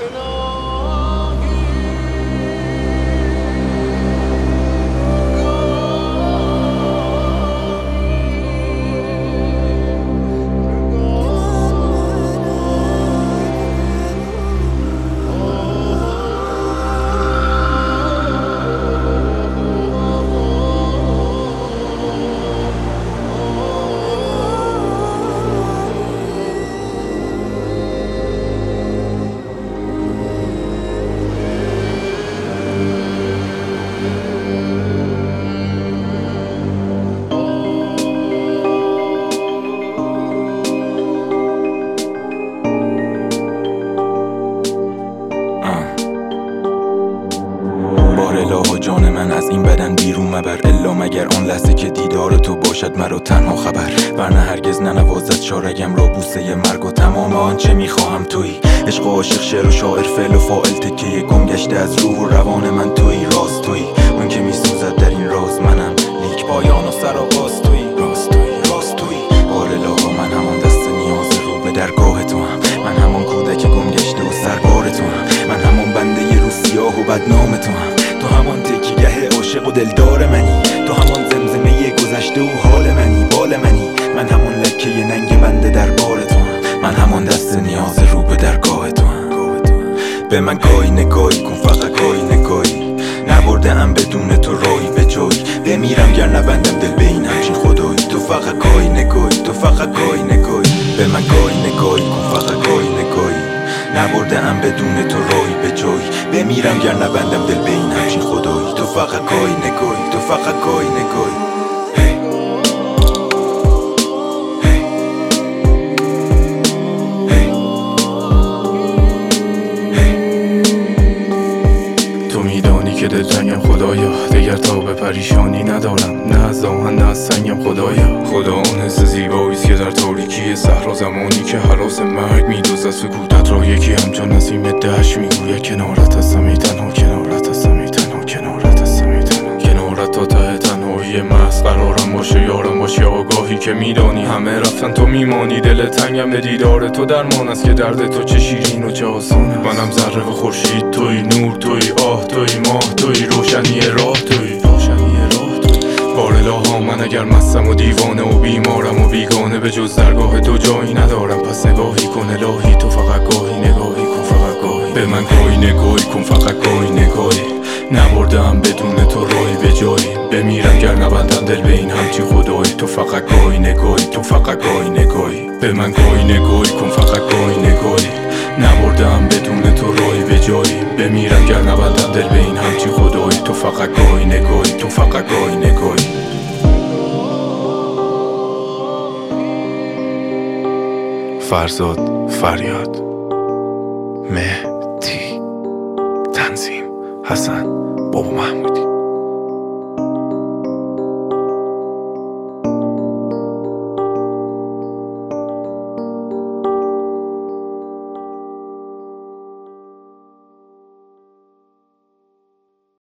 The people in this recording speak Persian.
الها جان من از این بدن بیرون مبر، الا مگر آن لحظه که دیدار تو باشد مرا تنها خبر. ورنه هرگز ننوازد شارگم را بوسه مرگ و تمام آنچه میخواهم تویی. عشق و عاشق، شعر و شاعر، فعل و فاعل، تکیه گم گشته از روح و روان من تویی. راست تویی اون که میسوزد در این راز منم، لیک پایان و سرآغاز تویی. راست تویی بار الها من همان دست نیاز رو به درگاه تو هم، من همان کودک گم گشته و سربار تو هم، من همان بنده رو سیاه و بدنام تو هم، تو همان تکیگه عاشق و دلدار منی، تو همان زمزمه گذشته و حال منی، بال منی، من همان لکه ننگ بنده در بار تو هم، من همان دست نیاز رو به درگاه تو هم. به من گاهی نگاهی کن، فقط گاهی نگاهی، نبرده ام بدون تو راهی به جایی، بمیرم گر نبندم دل به این همچین خدایی. تو فقط گاهی نگاهی، تو فقط گاهی نگاهی، به من گاهی نگاهی کن، فقط گاهی نگاهی، نبرده ام بدون تو راهی به جایی، بمیرم گر نبندم دل به این همچین خدایی. تو فقط گاهی نگاهی، تو فقط گاهی نگاهی. که دلتنگم خدایا، دیگر تا به پریشانی ندارم، نه از آهن نه از سنگم خدایا. خدا اون حس زیباییست که در تاریکی صحرا، زمانی که هراس مرگ میدوزد سکوتت را، یکی همچون نسیم دشت میگوید کنارت هستم ای تنها، کنارت هستم ای تنها، کنارت هستم ای تنها، کنارت تا ته تنهایی محض قرارم باشه، یارم باشه. آگاهی که میدانی همه رفتن تو میمانی، دل تنگم به دیدار تو درمان است که درد تو چه شیرین و چه آسان است. منم ذره و خورشید تویی، نور تویی، آه تویی، ماه تویی، روشنی راه تویی، روشنی راه تویی. بار الها من اگر مستم و دیوانه و بیمارم و بیگانه، به جز درگاه تو جایی ندارم، پس نگاهی کن الهی، تو فقط گاهی نگاهی کن، فقط گاهی به من گاهی نگاهی کن، فقط گاهی نگاهی، نبردم بدون تو راهی به جایی، بمیرم گر نبندم دل به این همچین خدایی. تو فقط گاهی نگاهی، تو فقط گاهی نگاهی، به من گاهی نگاهی کن، فقط گاهی نگاهی، نبردم بدون تو راهی به جایی، بمیرم گر نبندم دل به این همچین خدایی. تو فقط گاهی نگاهی، تو فقط گاهی نگاهی. فرزاد فریاد، مهدی، تنظیم حسن بابا محمودی.